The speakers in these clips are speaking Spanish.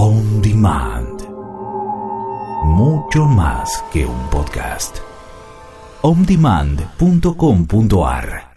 On Demand. Mucho más que un podcast. ondemand.com.ar.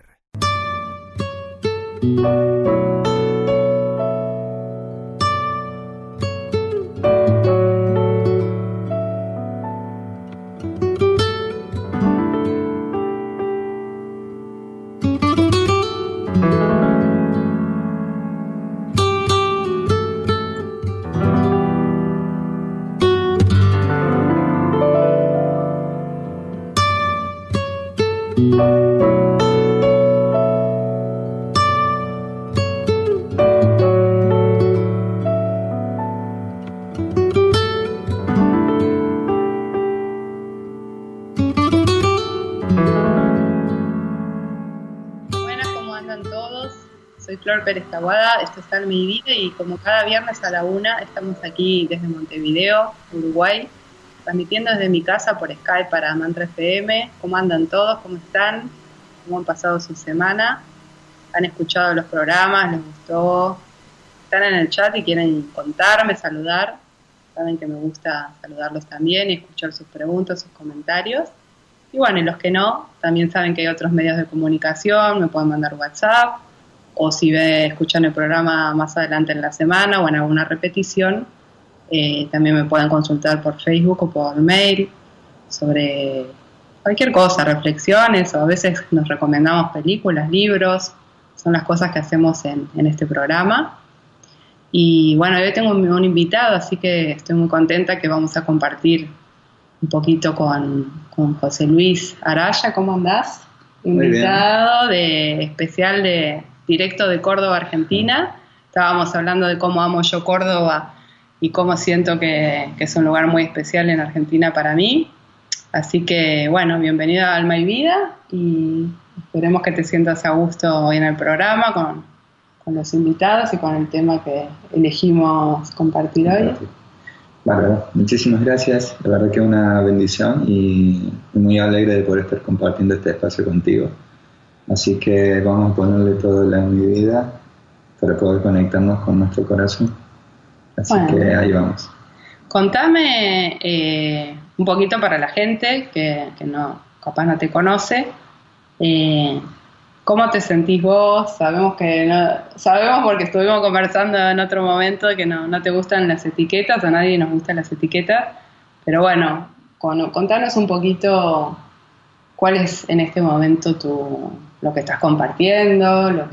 Pérez Taboada, esto es Alma y Vida, y como cada viernes a la 1 estamos aquí desde Montevideo, Uruguay, transmitiendo desde mi casa por Skype para Mantra FM. ¿Cómo andan todos? ¿Cómo están? ¿Cómo han pasado su semana? ¿Han escuchado los programas? ¿Les gustó? ¿Están en el chat y quieren contarme, saludar? Saben que me gusta saludarlos también y escuchar sus preguntas, sus comentarios. Y bueno, y los que no, también saben que hay otros medios de comunicación, me pueden mandar WhatsApp, o si escuchan el programa más adelante en la semana o en alguna repetición, también me pueden consultar por Facebook o por mail sobre cualquier cosa, reflexiones, o a veces nos recomendamos películas, libros, son las cosas que hacemos en este programa. Y bueno, hoy tengo un invitado, así que estoy muy contenta que vamos a compartir un poquito con José Luis Araya. ¿Cómo andás? Invitado especial directo de Córdoba, Argentina. Estábamos hablando de cómo amo yo Córdoba y cómo siento que es un lugar muy especial en Argentina para mí. Así que, bueno, bienvenido a Alma y Vida y esperemos que te sientas a gusto hoy en el programa con los invitados y con el tema que elegimos compartir hoy. Bárbaro, muchísimas gracias. La verdad que es una bendición y muy alegre de poder estar compartiendo este espacio contigo. Así que vamos a ponerle todo en mi vida para poder conectarnos con nuestro corazón. Así que ahí vamos. Contame un poquito para la gente que no, capaz no te conoce, ¿cómo te sentís vos? Sabemos porque estuvimos conversando en otro momento que no te gustan las etiquetas, a nadie nos gustan las etiquetas, pero bueno, contanos un poquito cuál es en este momento lo que estás compartiendo,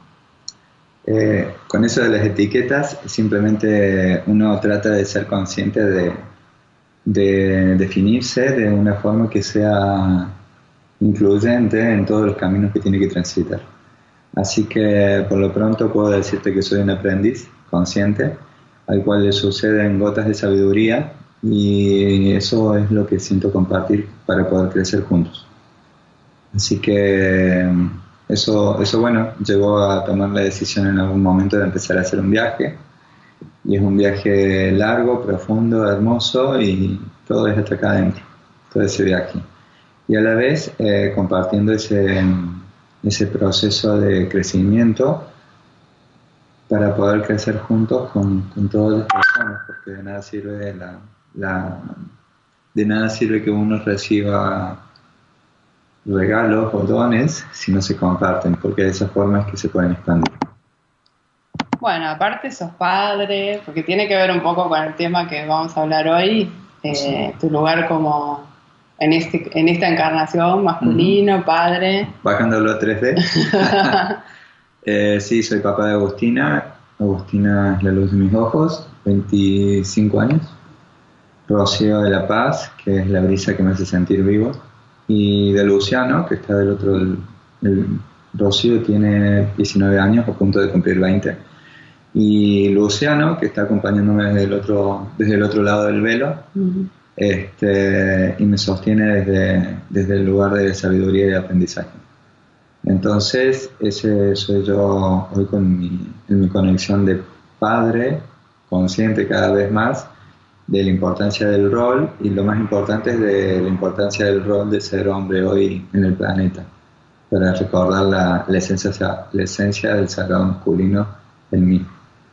Con eso de las etiquetas, simplemente uno trata de ser consciente de definirse de una forma que sea incluyente en todos los caminos que tiene que transitar. Así que por lo pronto puedo decirte que soy un aprendiz consciente, al cual le suceden gotas de sabiduría, y eso es lo que siento compartir para poder crecer juntos. Así que eso bueno, llegó a tomar la decisión en algún momento de empezar a hacer un viaje, y es un viaje largo, profundo, hermoso, y todo es hasta acá adentro, todo ese viaje. Y a la vez compartiendo ese proceso de crecimiento para poder crecer juntos con todas las personas, porque de nada sirve de nada sirve que uno reciba regalos o dones si no se comparten, porque de esa forma es que se pueden expandir. Bueno, aparte sos padre, porque tiene que ver un poco con el tema que vamos a hablar hoy, tu lugar como en esta encarnación masculino, padre. Bajándolo a 3D. Sí, soy papá de Agustina. Agustina es la luz de mis ojos, 25 años. Rocío de la Paz, que es la brisa que me hace sentir vivo. Y de Luciano, que está del otro. Rocío tiene 19 años, a punto de cumplir 20. Y Luciano, que está acompañándome desde el otro lado del velo. Uh-huh. Y me sostiene desde el lugar de sabiduría y de aprendizaje. Entonces, ese soy yo hoy en mi conexión de padre, consciente cada vez más de la importancia del rol, y lo más importante es de la importancia del rol de ser hombre hoy en el planeta, para recordar la esencia del sagrado masculino en mí.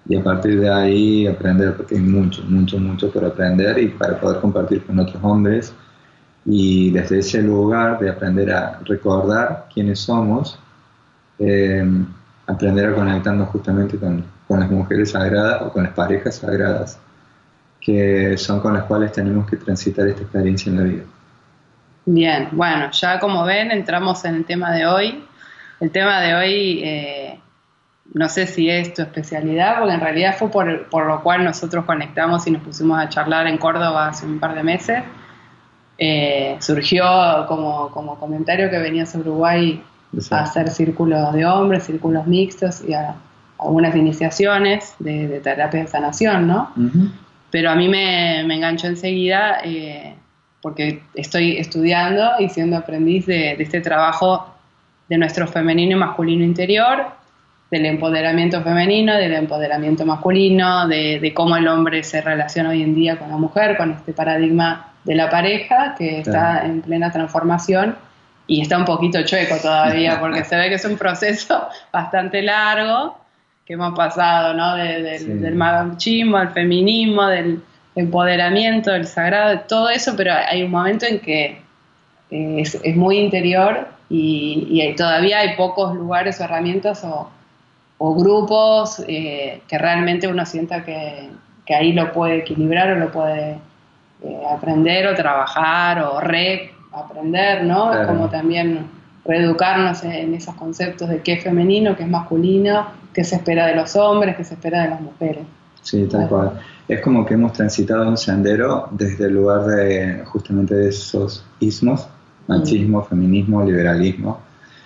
y a partir de ahí aprender, porque hay mucho por aprender y para poder compartir con otros hombres, y desde ese lugar de aprender a recordar quiénes somos, aprender a conectarnos justamente con las mujeres sagradas o con las parejas sagradas, que son con las cuales tenemos que transitar esta experiencia en la vida. Bien, bueno, ya como ven, entramos en el tema de hoy. El tema de hoy, no sé si es tu especialidad, porque en realidad fue por lo cual nosotros conectamos y nos pusimos a charlar en Córdoba hace un par de meses. Surgió como comentario que venías a Uruguay a hacer círculos de hombres, círculos mixtos y a algunas iniciaciones de terapia de sanación, ¿no? Uh-huh. Pero a mí me enganchó enseguida porque estoy estudiando y siendo aprendiz de este trabajo de nuestro femenino y masculino interior, del empoderamiento femenino, del empoderamiento masculino, de cómo el hombre se relaciona hoy en día con la mujer, con este paradigma de la pareja que está en plena transformación y está un poquito chueco todavía porque se ve que es un proceso bastante largo que hemos pasado, ¿no? Del machismo, del feminismo, del empoderamiento, del sagrado, de todo eso, pero hay un momento en que es muy interior y todavía hay pocos lugares o herramientas o grupos que realmente uno sienta que ahí lo puede equilibrar o lo puede aprender o trabajar o reaprender, ¿no? Claro. Como también reeducarnos en esos conceptos de qué es femenino, qué es masculino, qué se espera de los hombres, qué se espera de las mujeres. Sí, tal cual. Es como que hemos transitado un sendero desde el lugar de justamente de esos ismos, machismo, feminismo, liberalismo,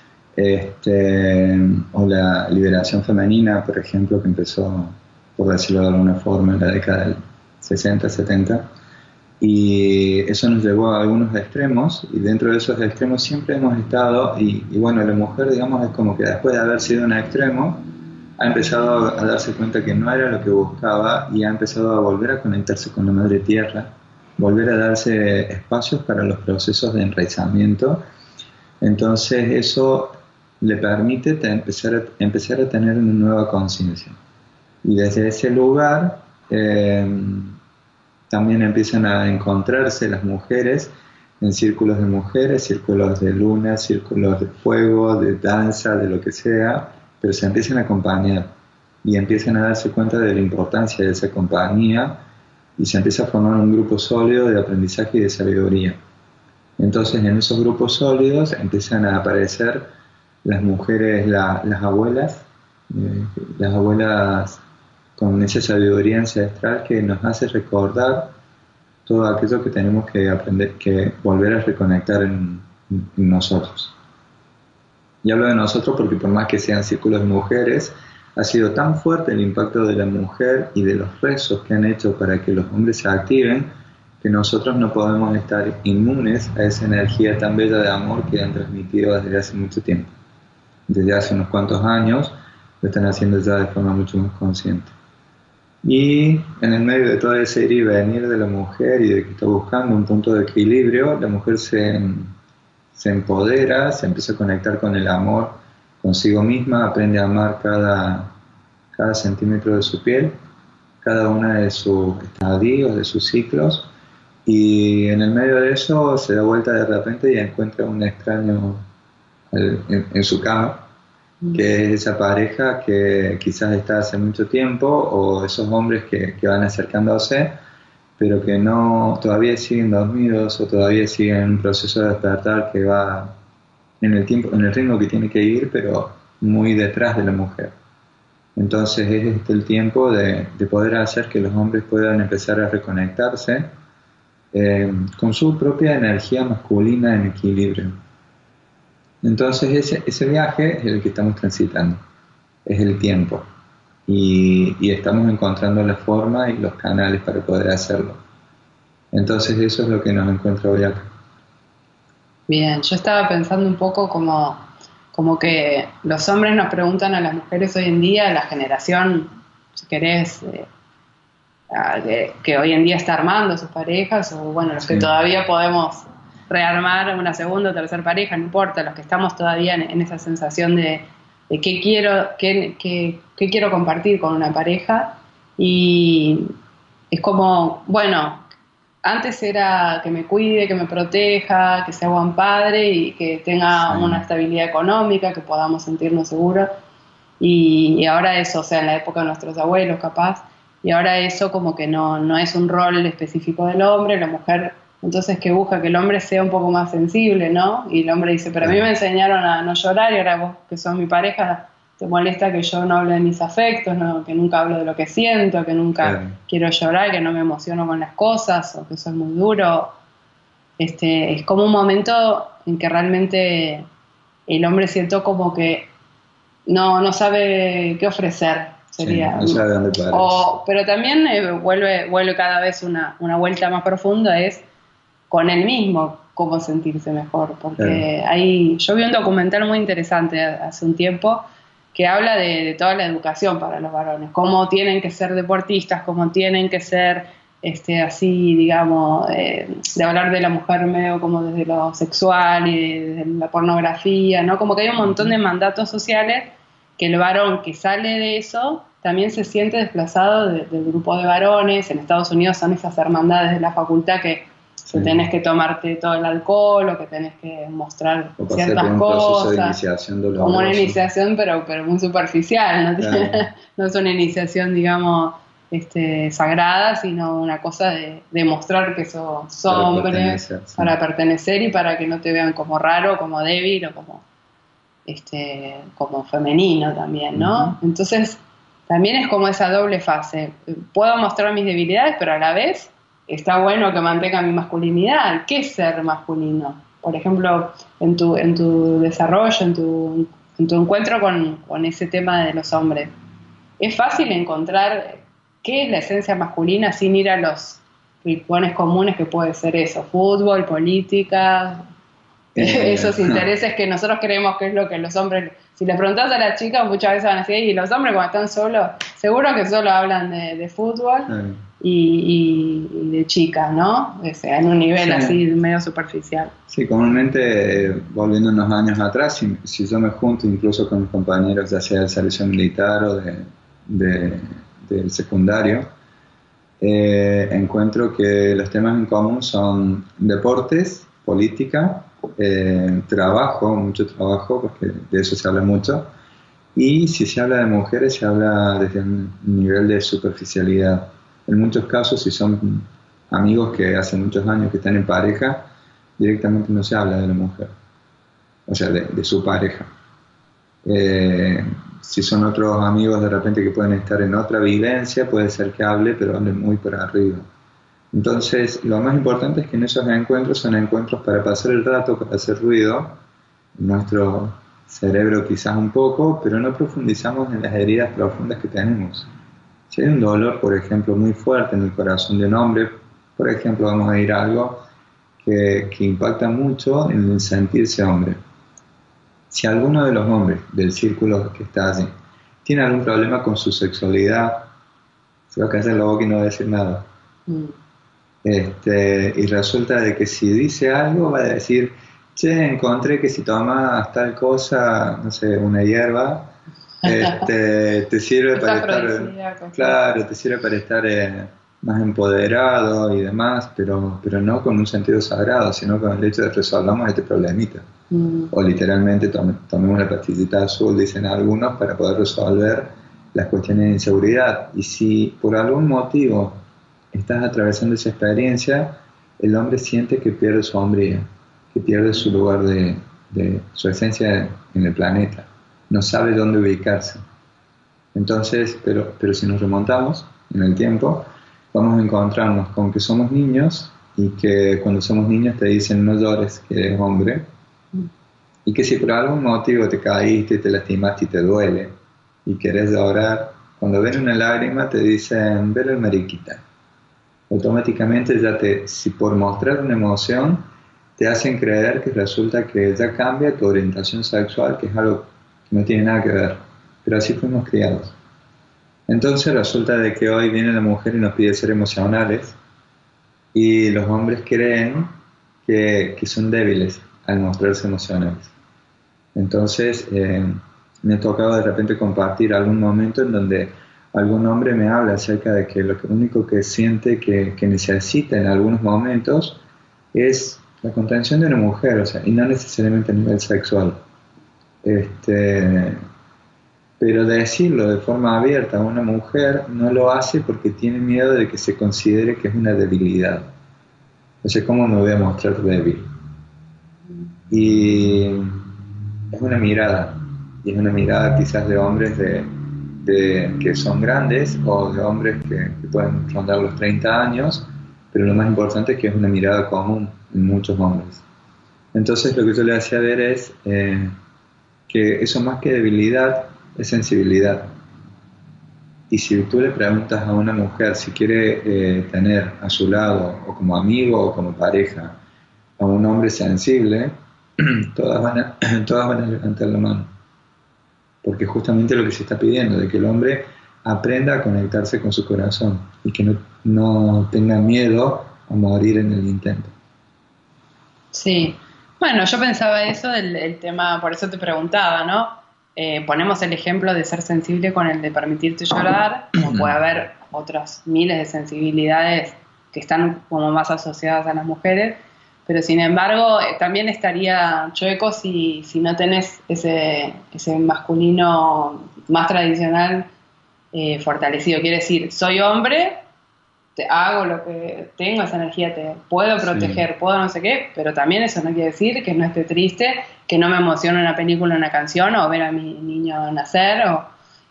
o la liberación femenina, por ejemplo, que empezó, por decirlo de alguna forma, en la década del 60, 70, y eso nos llevó a algunos extremos, y dentro de esos extremos siempre hemos estado, y bueno, la mujer, digamos, es como que después de haber sido un extremo, ha empezado a darse cuenta que no era lo que buscaba, y ha empezado a volver a conectarse con la madre tierra, volver a darse espacios para los procesos de enraizamiento. Entonces eso le permite empezar a tener una nueva conciencia, y desde ese lugar también empiezan a encontrarse las mujeres en círculos de mujeres, círculos de luna, círculos de fuego, de danza, de lo que sea, pero se empiezan a acompañar y empiezan a darse cuenta de la importancia de esa compañía y se empieza a formar un grupo sólido de aprendizaje y de sabiduría. Entonces en esos grupos sólidos empiezan a aparecer las mujeres, las abuelas con esa sabiduría ancestral que nos hace recordar todo aquello que tenemos que aprender, que volver a reconectar en nosotros. Y hablo de nosotros porque por más que sean círculos de mujeres, ha sido tan fuerte el impacto de la mujer y de los rezos que han hecho para que los hombres se activen, que nosotros no podemos estar inmunes a esa energía tan bella de amor que han transmitido desde hace mucho tiempo. Desde hace unos cuantos años lo están haciendo ya de forma mucho más consciente. Y en el medio de todo ese ir y venir de la mujer y de que está buscando un punto de equilibrio, la mujer se empodera, se empieza a conectar con el amor consigo misma, aprende a amar cada centímetro de su piel, cada una de sus estadios, de sus ciclos, y en el medio de eso se da vuelta de repente y encuentra un extraño en su cama, que es esa pareja que quizás está hace mucho tiempo, o esos hombres que van acercándose, pero que no todavía siguen dormidos o todavía siguen en un proceso de despertar que va en el ritmo que tiene que ir, pero muy detrás de la mujer. Entonces es el tiempo de poder hacer que los hombres puedan empezar a reconectarse con su propia energía masculina en equilibrio. Entonces ese viaje es el que estamos transitando, es el tiempo, y estamos encontrando la forma y los canales para poder hacerlo. Entonces eso es lo que nos encuentra hoy acá. Bien, yo estaba pensando un poco como que los hombres nos preguntan a las mujeres hoy en día, la generación, si querés, que hoy en día está armando sus parejas, o bueno, los que todavía podemos rearmar una segunda o tercera pareja, no importa, los que estamos todavía en esa sensación de de qué quiero compartir con una pareja. Y es como, bueno, antes era que me cuide, que me proteja, que sea buen padre y que tenga una estabilidad económica, que podamos sentirnos seguros. Y ahora eso, o sea, en la época de nuestros abuelos capaz, y ahora eso como que no es un rol específico del hombre, la mujer entonces que busca que el hombre sea un poco más sensible, ¿no? Y el hombre dice, pero a mí me enseñaron a no llorar y ahora vos que sos mi pareja te molesta que yo no hable de mis afectos, ¿no? Que nunca hablo de lo que siento, que nunca quiero llorar, que no me emociono con las cosas o que soy muy duro. Es como un momento en que realmente el hombre siento como que no sabe qué ofrecer, sería. No sabe dónde parar. Pero también vuelve cada vez una vuelta más profunda, es con él mismo cómo sentirse mejor, porque yo vi un documental muy interesante hace un tiempo que habla de toda la educación para los varones, cómo tienen que ser deportistas, cómo tienen que ser así, digamos, de hablar de la mujer medio como desde lo sexual y desde la pornografía, ¿no? Como que hay un montón de mandatos sociales que el varón que sale de eso también se siente desplazado del grupo de varones. En Estados Unidos son esas hermandades de la facultad que tenés que tomarte todo el alcohol o que tenés que mostrar ciertas cosas. De iniciación doloroso. Como una iniciación, pero muy superficial, ¿no? No es una iniciación, digamos, sagrada, sino una cosa de mostrar que sos hombre, para pertenecer y para que no te vean como raro, como débil o como femenino también, ¿no? Uh-huh. Entonces, también es como esa doble fase. Puedo mostrar mis debilidades, pero a la vez está bueno que mantenga mi masculinidad. ¿Qué es ser masculino? Por ejemplo, en tu desarrollo, en tu encuentro con ese tema de los hombres, ¿es fácil encontrar qué es la esencia masculina sin ir a los rincones comunes que puede ser eso? Fútbol, política, esos intereses que nosotros creemos que es lo que los hombres... Si les preguntás a las chicas, muchas veces van a decir, y los hombres cuando están solos, seguro que solo hablan de fútbol y de chicas, ¿no? O sea, en un nivel así medio superficial. Sí, comúnmente, volviendo unos años atrás, si yo me junto incluso con mis compañeros, ya sea del servicio militar o del secundario, encuentro que los temas en común son deportes, política, mucho trabajo, porque de eso se habla mucho, y si se habla de mujeres se habla desde un nivel de superficialidad. En muchos casos, si son amigos que hace muchos años que están en pareja, directamente no se habla de la mujer, o sea, de su pareja. Si son otros amigos de repente que pueden estar en otra vivencia, puede ser que hable, pero hable muy por arriba. Entonces, lo más importante es que en esos encuentros son encuentros para pasar el rato, para hacer ruido, nuestro cerebro quizás un poco, pero no profundizamos en las heridas profundas que tenemos. Si hay un dolor, por ejemplo, muy fuerte en el corazón de un hombre, por ejemplo, vamos a ir a algo que impacta mucho en el sentirse hombre. Si alguno de los hombres del círculo que está allí tiene algún problema con su sexualidad, se va a callar la boca y no va a decir nada. Y resulta de que si dice algo va a decir, encontré que si tomas tal cosa, no sé, una hierba, te sirve para estar, claro, te sirve para estar más empoderado y demás, pero no con un sentido sagrado, sino con el hecho de resolvamos este problemita. O literalmente tomemos la pastillita azul, dicen algunos, para poder resolver las cuestiones de inseguridad. Y si por algún motivo estás atravesando esa experiencia, el hombre siente que pierde su hombría, que pierde su lugar de su esencia en el planeta, no sabe dónde ubicarse. Entonces, pero si nos remontamos en el tiempo, vamos a encontrarnos con que somos niños y que cuando somos niños te dicen no llores, que eres hombre, y que si por algún motivo te caíste, te lastimaste y te duele y querés llorar, cuando ven una lágrima te dicen velo el mariquita. Automáticamente si por mostrar una emoción te hacen creer que resulta que ya cambia tu orientación sexual, que es algo que no tiene nada que ver, pero así fuimos criados. Entonces resulta de que hoy viene la mujer y nos pide ser emocionales y los hombres creen que son débiles al mostrarse emocionales. Entonces me ha tocado de repente compartir algún momento en donde algún hombre me habla acerca de que lo único que siente que necesita en algunos momentos es la contención de una mujer, o sea, y no necesariamente a nivel sexual. Pero decirlo de forma abierta a una mujer no lo hace porque tiene miedo de que se considere que es una debilidad. O sea, ¿cómo me voy a mostrar débil? Y es una mirada, y es una mirada quizás de hombres que son grandes o de hombres que pueden rondar los 30 años, pero lo más importante es que es una mirada común en muchos hombres. Entonces lo que yo le hacía ver es que eso más que debilidad es sensibilidad. Y si tú le preguntas a una mujer si quiere tener a su lado, o como amigo o como pareja, a un hombre sensible, todas van a levantar la mano. Porque justamente lo que se está pidiendo, de que el hombre aprenda a conectarse con su corazón y que no tenga miedo a morir en el intento. Sí, bueno, yo pensaba eso del tema, por eso te preguntaba, ¿no? Ponemos el ejemplo de ser sensible con el de permitirte llorar, como puede haber otras miles de sensibilidades que están como más asociadas a las mujeres, pero sin embargo también estaría chueco si no tenés ese masculino más tradicional fortalecido. Quiere decir, soy hombre, te hago lo que tengo, esa energía te puedo proteger, puedo no sé qué, pero también eso no quiere decir que no esté triste, que no me emocione una película, una canción, o ver a mi niño nacer, o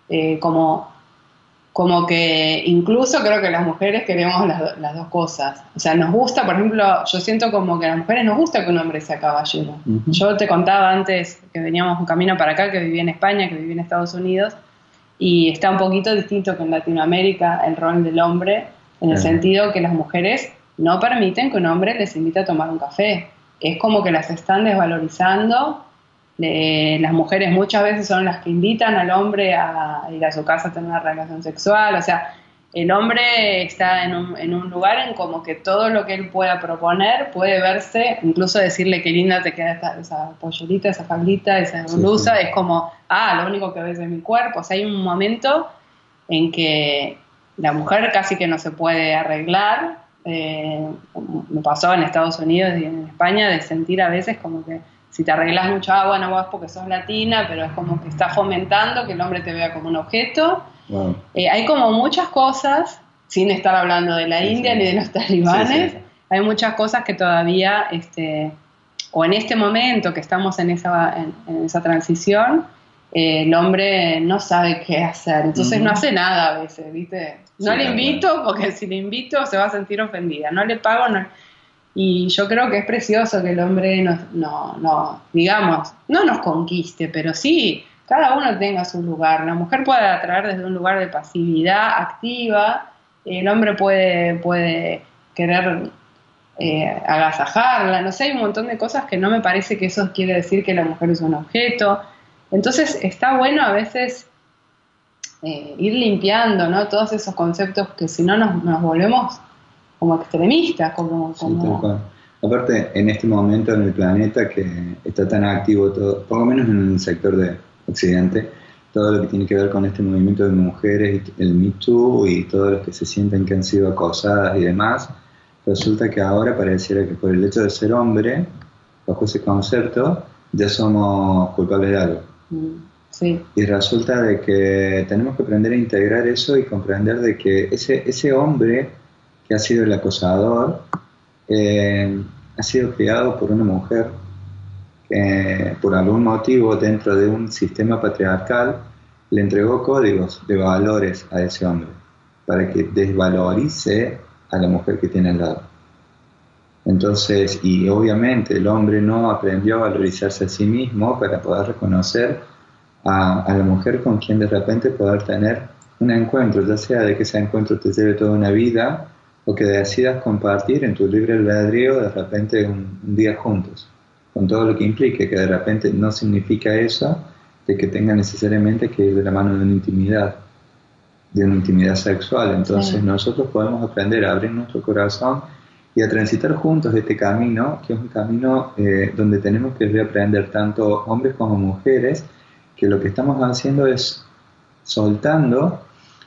como que incluso creo que las mujeres queremos las dos cosas. O sea, nos gusta, por ejemplo, yo siento como que a las mujeres nos gusta que un hombre sea caballero. Uh-huh. Yo te contaba antes que veníamos un camino para acá, que viví en España, que viví en Estados Unidos, y está un poquito distinto que en Latinoamérica el rol del hombre, en el sentido que las mujeres no permiten que un hombre les invite a tomar un café. Es como que las están desvalorizando. Las mujeres muchas veces son las que invitan al hombre a ir a su casa a tener una relación sexual. O sea, el hombre está en un lugar en como que todo lo que él pueda proponer puede verse, incluso decirle qué linda te queda esa pollerita, esa faldita, esa blusa, es como, lo único que ves es mi cuerpo. O sea, hay un momento en que la mujer casi que no se puede arreglar. Me pasó en Estados Unidos y en España de sentir a veces como que si te arreglas mucho, bueno, vos porque sos latina, pero es como que está fomentando que el hombre te vea como un objeto. Wow. Hay como muchas cosas, sin estar hablando de la India ni de los talibanes, hay muchas cosas que todavía, o en este momento que estamos en esa transición, el hombre no sabe qué hacer, entonces no hace nada a veces, ¿viste? No le invito, porque si le invito se va a sentir ofendida, no le pago, y yo creo que es precioso que el hombre no nos conquiste, pero sí, cada uno tenga su lugar. La mujer puede atraer desde un lugar de pasividad activa, el hombre puede querer agasajarla, no sé, hay un montón de cosas que no me parece que eso quiere decir que la mujer es un objeto. Entonces está bueno a veces ir limpiando, ¿no? Todos esos conceptos que si no nos volvemos como extremistas, como... Sí, tal cual. Aparte, en este momento en el planeta que está tan activo todo, por lo menos en el sector de Occidente, todo lo que tiene que ver con este movimiento de mujeres, el Me Too y todos los que se sienten que han sido acosadas y demás, resulta que ahora pareciera que por el hecho de ser hombre, bajo ese concepto, ya somos culpables de algo. Sí. Y resulta de que tenemos que aprender a integrar eso y comprender de que ese hombre que ha sido el acosador ha sido criado por una mujer que por algún motivo dentro de un sistema patriarcal le entregó códigos de valores a ese hombre para que desvalorice a la mujer que tiene al lado. Entonces, y obviamente el hombre no aprendió a valorizarse a sí mismo para poder reconocer a la mujer con quien de repente poder tener un encuentro, ya sea de que ese encuentro te lleve toda una vida o que decidas compartir en tu libre albedrío de repente un día juntos, con todo lo que implique, que de repente no significa eso de que tenga necesariamente que ir de la mano de una intimidad sexual. Entonces nosotros podemos aprender a abrir nuestro corazón y a transitar juntos este camino, que es un camino donde tenemos que reaprender tanto hombres como mujeres, que lo que estamos haciendo es soltando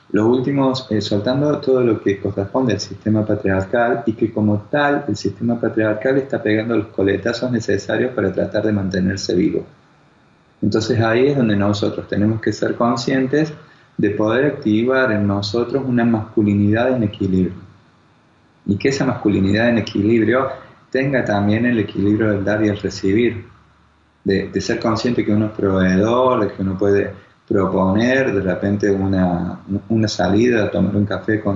soltando todo lo que corresponde al sistema patriarcal, y que como tal el sistema patriarcal está pegando los coletazos necesarios para tratar de mantenerse vivo. Entonces ahí es donde nosotros tenemos que ser conscientes de poder activar en nosotros una masculinidad en equilibrio, y que esa masculinidad en equilibrio tenga también el equilibrio del dar y el recibir, de ser consciente que uno es proveedor, de que uno puede proponer de repente una salida, tomar un café con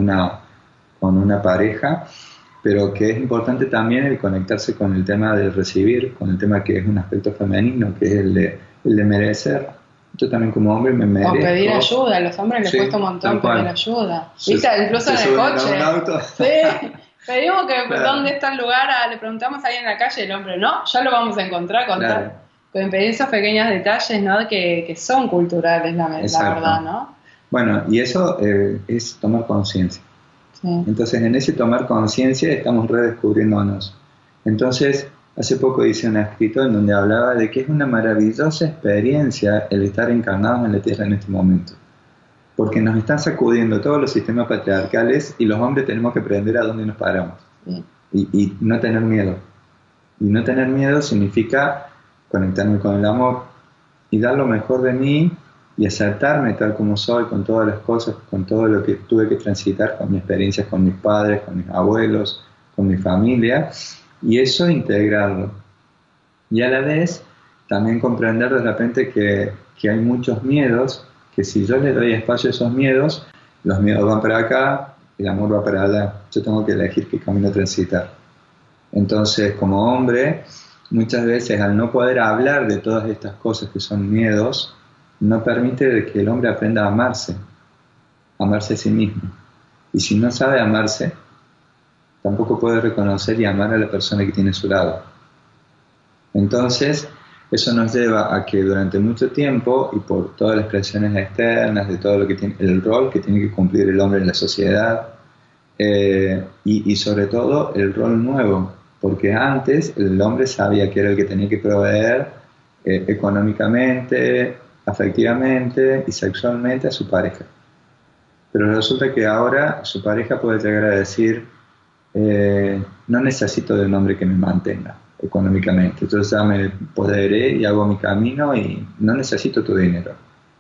una pareja, pero que es importante también el conectarse con el tema del recibir, con el tema que es un aspecto femenino, que es el de merecer. Yo también como hombre me merezco. O pedir ayuda, a los hombres les cuesta un montón pedir ayuda. ¿Viste? Incluso en el coche. Un auto. Sí. Pedimos que dónde está el lugar, le preguntamos a alguien en la calle, el hombre, no, ya lo vamos a encontrar con pedir esos pequeños detalles, ¿no? Que son culturales, la verdad, ¿no? Bueno, y eso es tomar conciencia. Sí. Entonces, en ese tomar conciencia estamos redescubriéndonos. Entonces, hace poco hice un escrito en donde hablaba de que es una maravillosa experiencia el estar encarnados en la Tierra en este momento. Porque nos están sacudiendo todos los sistemas patriarcales y los hombres tenemos que aprender a dónde nos paramos. Sí. Y no tener miedo. Y no tener miedo significa conectarme con el amor y dar lo mejor de mí y aceptarme tal como soy, con todas las cosas, con todo lo que tuve que transitar, con mis experiencias con mis padres, con mis abuelos, con mi familia, y eso integrarlo. Y a la vez también comprender de repente que hay muchos miedos, que si yo le doy espacio a esos miedos, los miedos van para acá, el amor va para allá. Yo tengo que elegir qué camino transitar. Entonces, como hombre, muchas veces al no poder hablar de todas estas cosas que son miedos, no permite que el hombre aprenda a amarse a sí mismo. Y si no sabe amarse, tampoco puede reconocer y amar a la persona que tiene a su lado. Entonces, eso nos lleva a que durante mucho tiempo, y por todas las presiones externas, de todo lo que tiene, el rol que tiene que cumplir el hombre en la sociedad, y sobre todo el rol nuevo, porque antes el hombre sabía que era el que tenía que proveer económicamente, afectivamente y sexualmente a su pareja. Pero resulta que ahora su pareja puede llegar a decir, no necesito de un hombre que me mantenga económicamente, entonces ya me empoderé y hago mi camino y no necesito tu dinero.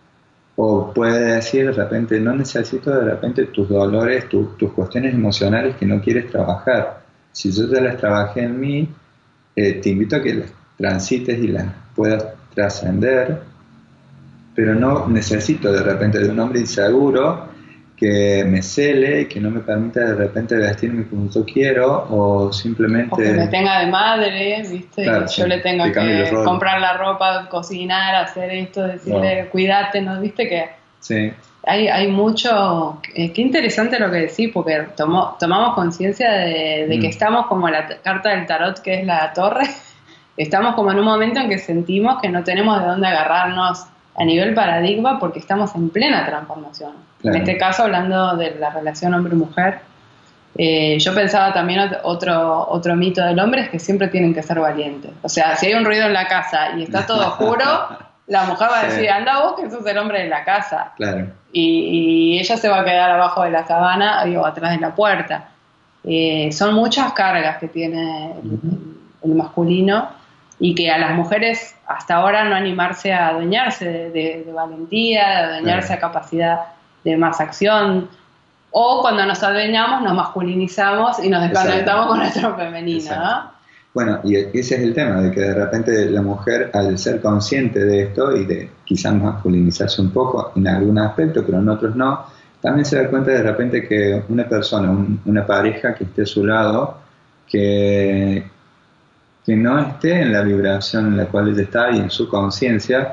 O puede decir de repente, no necesito de repente tus dolores, tus cuestiones emocionales que no quieres trabajar. Si yo ya las trabajé en mí, te invito a que las transites y las puedas trascender, pero no necesito de repente de un hombre inseguro que me cele y que no me permita de repente vestirme como yo quiero, o simplemente... O que me tenga de madre, ¿viste? Claro, yo le tengo que comprar la ropa, cocinar, hacer esto, decirle, cuídate, ¿no? ¿Viste que...? Sí. Hay mucho... qué interesante lo que decís, porque tomamos conciencia de que estamos como la carta del tarot, que es la torre. Estamos como en un momento en que sentimos que no tenemos de dónde agarrarnos a nivel paradigma, porque estamos en plena transformación. Claro. En este caso, hablando de la relación hombre-mujer, yo pensaba también otro mito del hombre es que siempre tienen que ser valientes. O sea, si hay un ruido en la casa y está todo oscuro, la mujer va a decir, anda vos que sos el hombre de la casa. Claro. Y ella se va a quedar abajo de la sábana o atrás de la puerta. Son muchas cargas que tiene el masculino, y que a las mujeres hasta ahora no animarse a adueñarse de valentía, de adueñarse a capacidad de más acción, o cuando nos adueñamos nos masculinizamos y nos desconectamos con nuestro femenino, ¿no? Bueno, y ese es el tema, de que de repente la mujer, al ser consciente de esto y de quizás masculinizarse un poco en algún aspecto, pero en otros no, también se da cuenta de repente que una persona, una pareja que esté a su lado, que no esté en la vibración en la cual ella está y en su conciencia,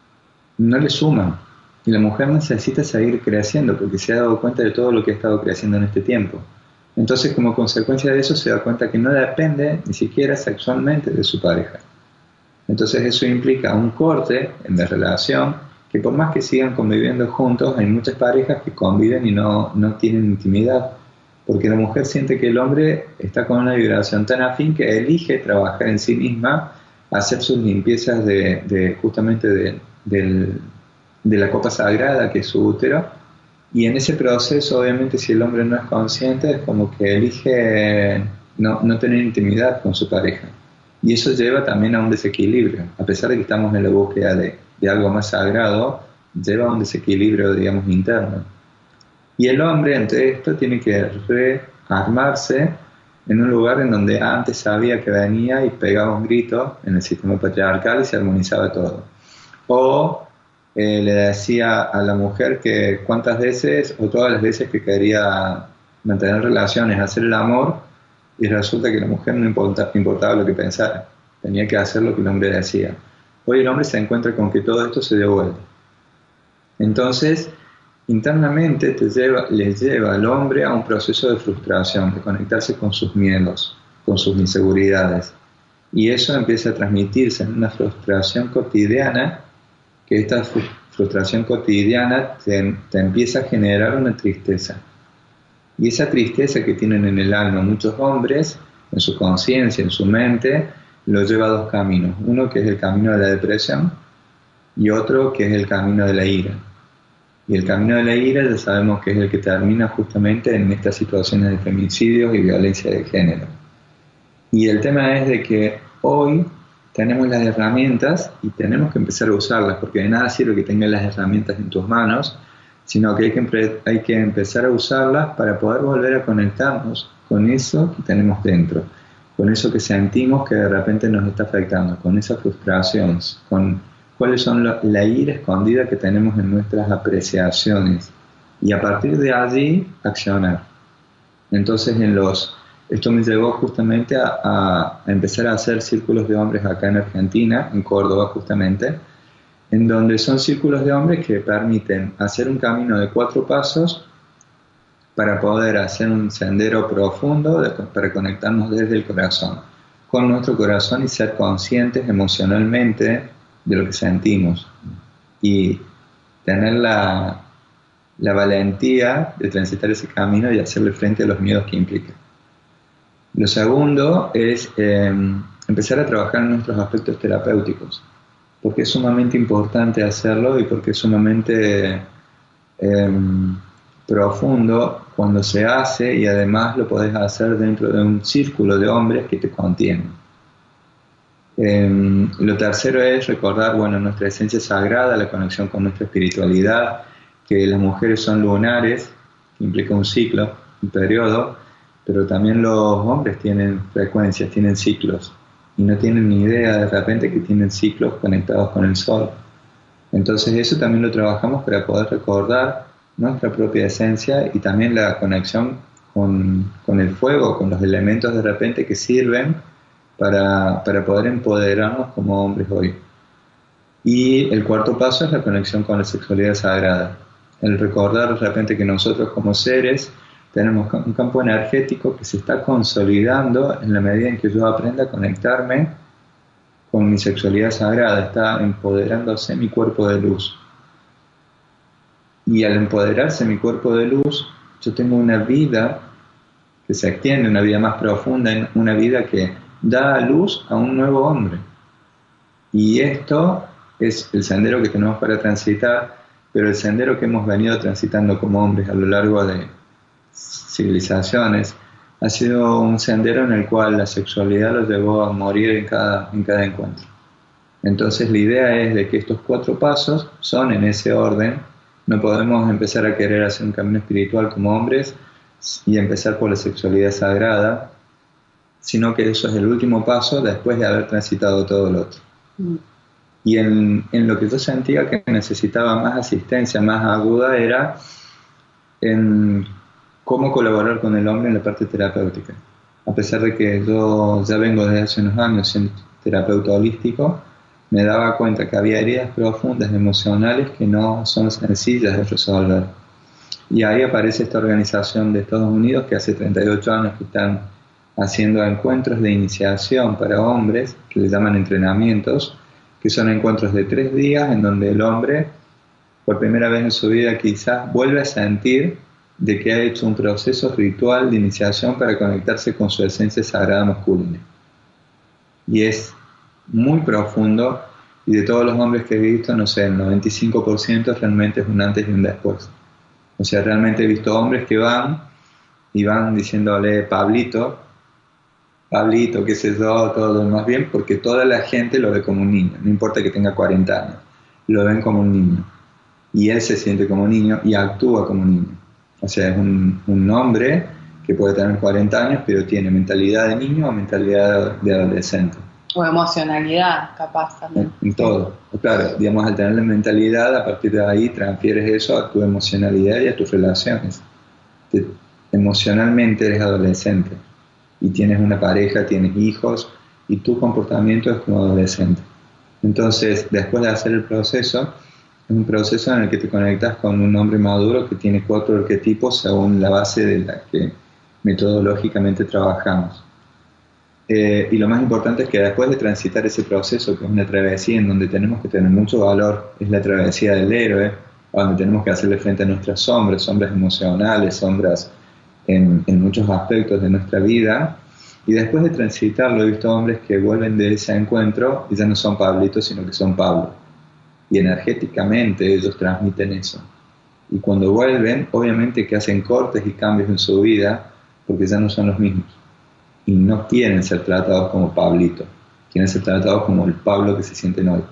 no le suma. Y la mujer necesita seguir creciendo porque se ha dado cuenta de todo lo que ha estado creciendo en este tiempo. Entonces, como consecuencia de eso, se da cuenta que no depende ni siquiera sexualmente de su pareja. Entonces, eso implica un corte en la relación, que por más que sigan conviviendo juntos, hay muchas parejas que conviven y no tienen intimidad, porque la mujer siente que el hombre está con una vibración tan afín que elige trabajar en sí misma, hacer sus limpiezas justamente de la copa sagrada que es su útero, y en ese proceso obviamente si el hombre no es consciente es como que elige no tener intimidad con su pareja, y eso lleva también a un desequilibrio, a pesar de que estamos en la búsqueda de algo más sagrado, lleva a un desequilibrio, digamos, interno. Y el hombre ante esto tiene que rearmarse en un lugar en donde antes sabía que venía y pegaba un grito en el sistema patriarcal y se armonizaba todo. O le decía a la mujer que cuántas veces o todas las veces que quería mantener relaciones, hacer el amor, y resulta que a la mujer no importaba lo que pensara, tenía que hacer lo que el hombre decía. Hoy el hombre se encuentra con que todo esto se dio vuelta. Entonces, internamente les lleva al hombre a un proceso de frustración, de conectarse con sus miedos, con sus inseguridades. Y eso empieza a transmitirse en una frustración cotidiana, que esta frustración cotidiana te empieza a generar una tristeza. Y esa tristeza que tienen en el alma muchos hombres, en su conciencia, en su mente, lo lleva a dos caminos. Uno que es el camino de la depresión y otro que es el camino de la ira. Y el camino de la ira ya sabemos que es el que termina justamente en estas situaciones de femicidios y violencia de género. Y el tema es de que hoy tenemos las herramientas y tenemos que empezar a usarlas, porque de nada sirve que tengas las herramientas en tus manos, sino que hay que empezar a usarlas para poder volver a conectarnos con eso que tenemos dentro, con eso que sentimos que de repente nos está afectando, con esa frustración, con cuáles son la ira escondida que tenemos en nuestras apreciaciones, y a partir de allí accionar. Entonces esto me llevó justamente a empezar a hacer círculos de hombres acá en Argentina, en Córdoba justamente, en donde son círculos de hombres que permiten hacer un camino de 4 pasos para poder hacer un sendero profundo para conectarnos desde el corazón, con nuestro corazón, y ser conscientes emocionalmente de lo que sentimos y tener la valentía de transitar ese camino y hacerle frente a los miedos que implica. Lo segundo es empezar a trabajar en nuestros aspectos terapéuticos, porque es sumamente importante hacerlo y porque es sumamente profundo cuando se hace, y además lo podés hacer dentro de un círculo de hombres que te contienen. Lo tercero es recordar, nuestra esencia sagrada, la conexión con nuestra espiritualidad, que las mujeres son lunares, que implica un ciclo, un periodo, pero también los hombres tienen frecuencias, tienen ciclos, y no tienen ni idea de repente que tienen ciclos conectados con el sol. Entonces eso también lo trabajamos para poder recordar nuestra propia esencia y también la conexión con el fuego, con los elementos de repente que sirven para poder empoderarnos como hombres hoy. Y el cuarto paso es la conexión con la sexualidad sagrada. El recordar de repente que nosotros como seres tenemos un campo energético que se está consolidando en la medida en que yo aprenda a conectarme con mi sexualidad sagrada. Está empoderándose mi cuerpo de luz. Y al empoderarse mi cuerpo de luz, yo tengo una vida que se extiende, una vida más profunda, una vida que da a luz a un nuevo hombre. Y esto es el sendero que tenemos para transitar, pero el sendero que hemos venido transitando como hombres a lo largo de civilizaciones ha sido un sendero en el cual la sexualidad los llevó a morir en cada encuentro. Entonces la idea es de que estos 4 pasos son en ese orden. No podemos empezar a querer hacer un camino espiritual como hombres y empezar por la sexualidad sagrada, sino que eso es el último paso después de haber transitado todo lo otro. Y en lo que yo sentía que necesitaba más asistencia, más aguda, era en cómo colaborar con el hombre en la parte terapéutica. A pesar de que yo ya vengo desde hace unos años siendo terapeuta holístico, me daba cuenta que había heridas profundas emocionales que no son sencillas de resolver. Y ahí aparece esta organización de Estados Unidos que hace 38 años que están haciendo encuentros de iniciación para hombres, que le llaman entrenamientos, que son encuentros de 3 días en donde el hombre, por primera vez en su vida quizás, vuelve a sentir de que ha hecho un proceso ritual de iniciación para conectarse con su esencia sagrada masculina. Y es muy profundo Y de todos los hombres que he visto, no sé, el 95% realmente es un antes y un después. O sea, realmente he visto hombres que van y van diciéndole Pablito, qué sé yo, todo lo demás bien, porque toda la gente lo ve como un niño, no importa que tenga 40 años, lo ven como un niño. Y él se siente como un niño y actúa como un niño. O sea, es un hombre que puede tener 40 años, pero tiene mentalidad de niño o mentalidad de adolescente. O emocionalidad, capaz también. En todo. Claro, digamos, al tener la mentalidad, a partir de ahí transfieres eso a tu emocionalidad y a tus relaciones. Emocionalmente eres adolescente y tienes una pareja, tienes hijos y tu comportamiento es como adolescente. Entonces, después de hacer el proceso, es un proceso en el que te conectas con un hombre maduro que tiene 4 arquetipos según la base de la que metodológicamente trabajamos. Y lo más importante es que después de transitar ese proceso, que es una travesía en donde tenemos que tener mucho valor, es la travesía del héroe, donde tenemos que hacerle frente a nuestras sombras emocionales, sombras en muchos aspectos de nuestra vida. Y después de transitarlo, he visto hombres que vuelven de ese encuentro y ya no son Pablitos, sino que son Pablo. Y energéticamente ellos transmiten eso. Y cuando vuelven, obviamente que hacen cortes y cambios en su vida, porque ya no son los mismos. Y no quieren ser tratados como Pablito, quieren ser tratados como el Pablo que se sienten hoy.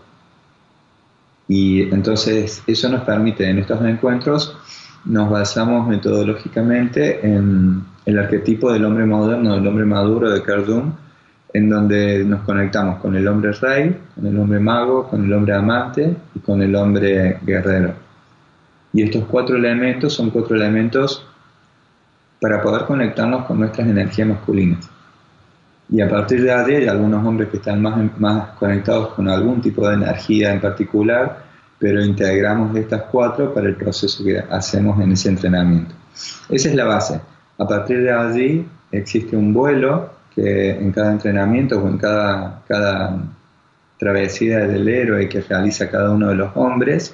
Y entonces eso nos permite, en estos encuentros, nos basamos metodológicamente en el arquetipo del hombre moderno, del hombre maduro de Carl Jung, en donde nos conectamos con el hombre rey, con el hombre mago, con el hombre amante y con el hombre guerrero. Y estos 4 elementos son 4 elementos para poder conectarnos con nuestras energías masculinas. Y a partir de allí hay algunos hombres que están más conectados con algún tipo de energía en particular, pero integramos estas 4 para el proceso que hacemos en ese entrenamiento. Esa es la base. A partir de allí existe un vuelo que en cada entrenamiento o en cada travesía del héroe que realiza cada uno de los hombres,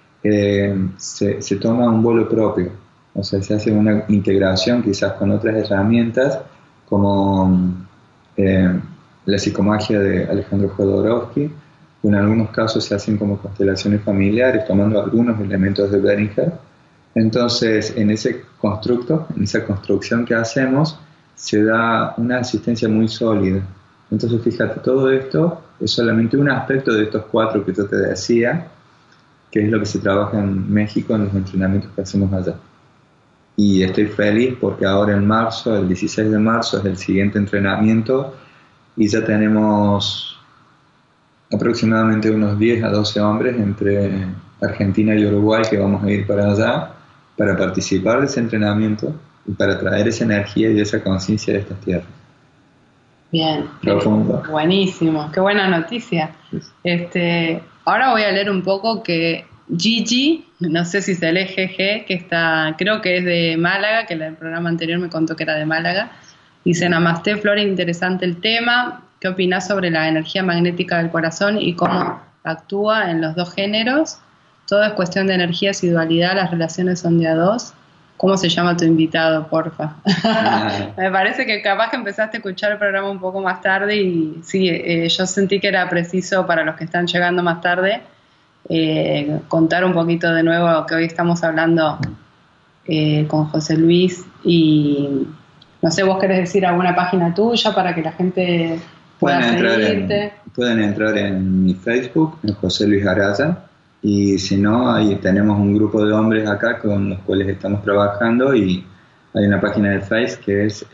se toma un vuelo propio. O sea, se hace una integración quizás con otras herramientas como la psicomagia de Alejandro Jodorowsky. En algunos casos se hacen como constelaciones familiares, tomando algunos elementos de Beringer. Entonces, en ese constructo, en esa construcción que hacemos, se da una asistencia muy sólida. Entonces, fíjate, todo esto es solamente un aspecto de estos 4 que yo te decía, que es lo que se trabaja en México en los entrenamientos que hacemos allá. Y estoy feliz porque ahora en marzo, el 16 de marzo, es el siguiente entrenamiento y ya tenemos aproximadamente unos 10 a 12 hombres entre Argentina y Uruguay que vamos a ir para allá para participar de ese entrenamiento y para traer esa energía y esa conciencia de estas tierras. Bien, profundo. Buenísimo, qué buena noticia. Ahora voy a leer un poco que Gigi, no sé si se lee GG, que creo que es de Málaga, que en el programa anterior me contó que era de Málaga. Dice: Namasté, Flor, interesante el tema. ¿Qué opinás sobre la energía magnética del corazón y cómo actúa en los 2 géneros? Todo es cuestión de energías y dualidad, las relaciones son de a 2. ¿Cómo se llama tu invitado, porfa? Me parece que capaz que empezaste a escuchar el programa un poco más tarde y sí, yo sentí que era preciso para los que están llegando más tarde contar un poquito de nuevo que hoy estamos hablando con José Luis. Y no sé, ¿vos querés decir alguna página tuya para que la gente pueda seguirte? Pueden entrar en mi Facebook, en José Luis Araya, y si no, ahí tenemos un grupo de hombres acá con los cuales estamos trabajando y hay una página de Facebook que es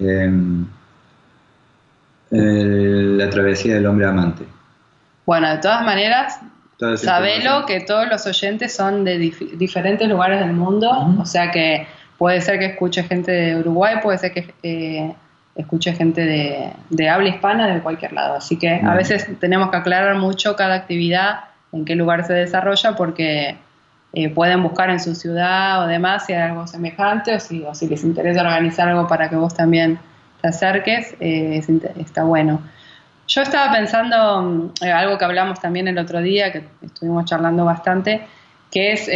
La Travesía del Hombre Amante. Bueno, de todas maneras, sabelo que todos los oyentes son de diferentes lugares del mundo, o sea que puede ser que escuche gente de Uruguay, puede ser que escuche gente de habla hispana de cualquier lado, así que a veces tenemos que aclarar mucho cada actividad, en qué lugar se desarrolla, porque pueden buscar en su ciudad o demás si hay algo semejante o si les interesa organizar algo para que vos también te acerques, está bueno. Yo estaba pensando algo que hablamos también el otro día, que estuvimos charlando bastante, que es,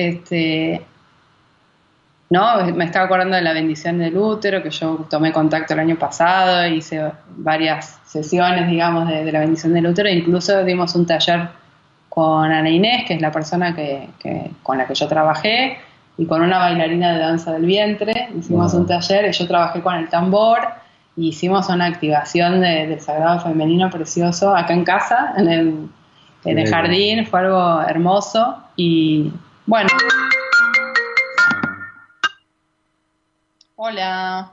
me estaba acordando de la bendición del útero, que yo tomé contacto el año pasado, hice varias sesiones, digamos, de la bendición del útero, e incluso dimos un taller con Ana Inés, que es la persona con la que yo trabajé, y con una bailarina de danza del vientre. Hicimos un taller y yo trabajé con el tambor y hicimos una activación del sagrado femenino precioso acá en casa, en el jardín. Fue algo hermoso y bueno. Hola.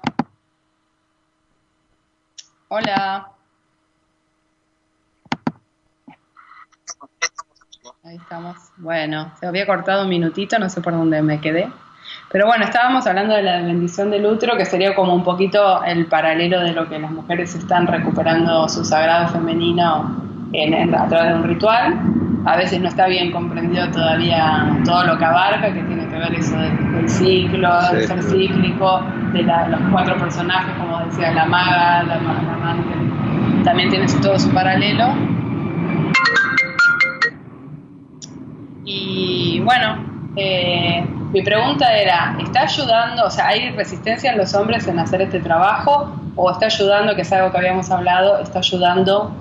Ahí estamos. Bueno, se había cortado un minutito, no sé por dónde me quedé. Pero bueno, estábamos hablando de la bendición del útero, que sería como un poquito el paralelo de lo que las mujeres están recuperando su sagrado femenino a través de un ritual. A veces no está bien comprendido todavía todo lo que abarca, que tiene que ver eso del ciclo, de ser cíclico, de los 4 personajes, como decía, la maga, la amante. También tiene todo su paralelo. Y bueno, mi pregunta era, ¿está ayudando, o sea, hay resistencia en los hombres en hacer este trabajo, o está ayudando, que es algo que habíamos hablado, está ayudando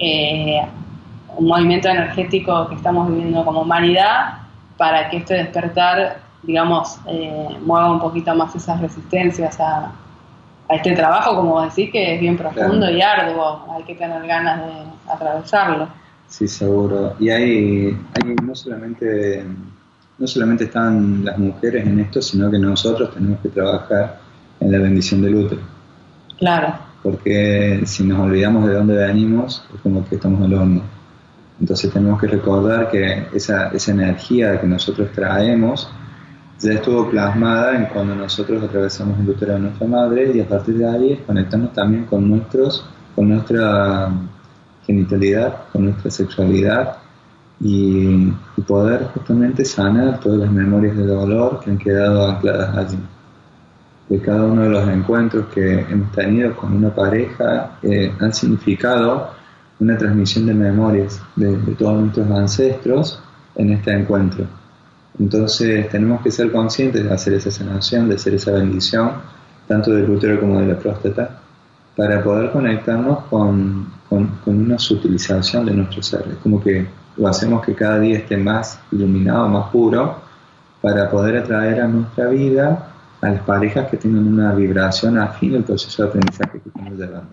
un movimiento energético que estamos viviendo como humanidad para que este despertar, digamos, mueva un poquito más esas resistencias a este trabajo, como vos decís, que es bien profundo y arduo, hay que tener ganas de atravesarlo? Sí, seguro. Y hay no solamente están las mujeres en esto, sino que nosotros tenemos que trabajar en la bendición del útero. Claro. Porque si nos olvidamos de dónde venimos, es como que estamos al horno. Entonces tenemos que recordar que esa energía que nosotros traemos ya estuvo plasmada en cuando nosotros atravesamos el útero de nuestra madre, y a partir de ahí conectarnos también con nuestra genitalidad, con nuestra sexualidad, y poder justamente sanar todas las memorias de dolor que han quedado ancladas allí. De cada uno de los encuentros que hemos tenido con una pareja han significado una transmisión de memorias de todos nuestros ancestros en este encuentro. Entonces tenemos que ser conscientes de hacer esa sanación, de hacer esa bendición, tanto del útero como de la próstata, para poder conectarnos con una sutilización de nuestro ser. Es como que lo hacemos que cada día esté más iluminado, más puro, para poder atraer a nuestra vida a las parejas que tengan una vibración afín al proceso de aprendizaje que estamos llevando.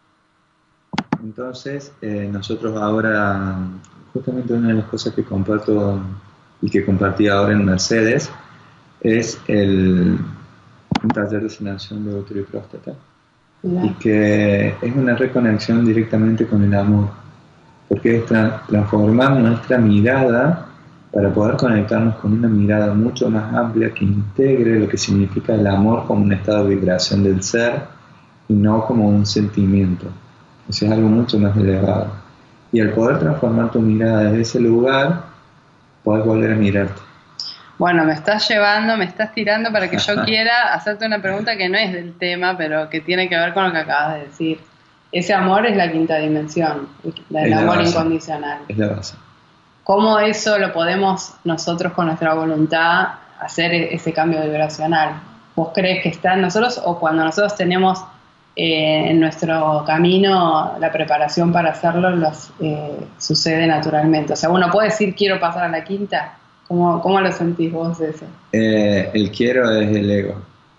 Entonces, nosotros ahora, justamente una de las cosas que comparto y que compartí ahora en Mercedes, es un taller de sanación de útero y próstata. Y que es una reconexión directamente con el amor, porque es transformar nuestra mirada para poder conectarnos con una mirada mucho más amplia que integre lo que significa el amor como un estado de vibración del ser y no como un sentimiento. O sea, es algo mucho más elevado. Y al poder transformar tu mirada desde ese lugar, podés volver a mirarte. Bueno, me estás tirando para que yo quiera hacerte una pregunta que no es del tema, pero que tiene que ver con lo que acabas de decir. Ese amor es la quinta dimensión, el amor incondicional. Es la base. ¿Cómo eso lo podemos nosotros con nuestra voluntad hacer ese cambio vibracional? ¿Vos crees que está en nosotros, o cuando nosotros tenemos en nuestro camino la preparación para hacerlo, sucede naturalmente? O sea, uno puede decir quiero pasar a la quinta. ¿Cómo lo sentís vos eso? El quiero es el ego,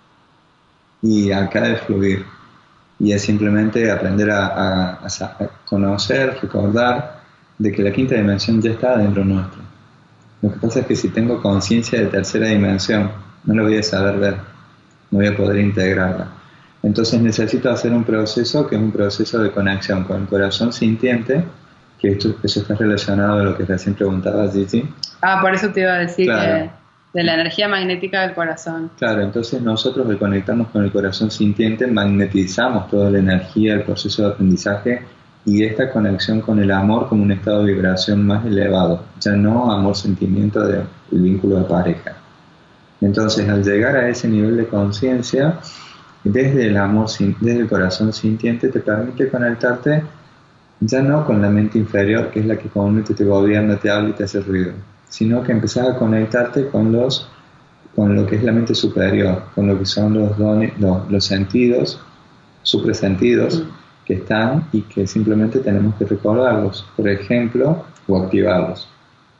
y acá de fluir, y es simplemente aprender a conocer, recordar de que la quinta dimensión ya está dentro nuestro. Lo que pasa es que si tengo conciencia de tercera dimensión, no la voy a saber ver, no voy a poder integrarla. Entonces necesito hacer un proceso que es un proceso de conexión con el corazón sintiente, que eso está relacionado a lo que recién preguntaba Gigi. Por eso te iba a decir, claro, de la energía magnética del corazón. Claro, entonces nosotros al conectarnos con el corazón sintiente magnetizamos toda la energía, el proceso de aprendizaje y esta conexión con el amor como un estado de vibración más elevado, ya no amor, sentimiento del vínculo de pareja. Entonces al llegar a ese nivel de conciencia, desde el amor, desde el corazón sintiente, te permite conectarte ya no con la mente inferior, que es la que comúnmente te gobierna, te habla y te hace ruido, sino que empezás a conectarte con lo que es la mente superior, con lo que son los dones, los sentidos, supresentidos, que están y que simplemente tenemos que recordarlos, por ejemplo, o activarlos.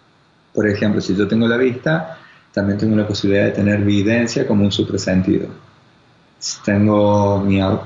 Por ejemplo, si yo tengo la vista, también tengo la posibilidad de tener videncia como un suprasentido. Si tengo